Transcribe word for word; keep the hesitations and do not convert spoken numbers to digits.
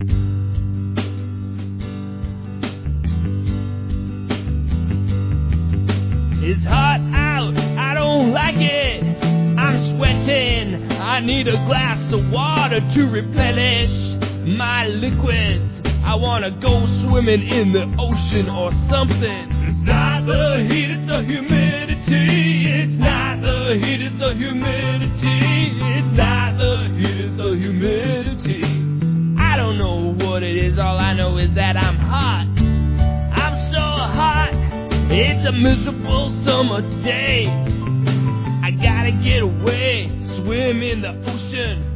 It's hot out, I don't like it. I'm sweating, I need a glass of water to replenish my liquids. I wanna go swimming in the ocean or something. It's not the heat, it's the humidity. It's not the heat, it's the humidity. It's not the heat, it's the humidity. I don't know what it is, all I know is that I'm hot. I'm so hot, it's a miserable summer day. I gotta get away, swim in the ocean.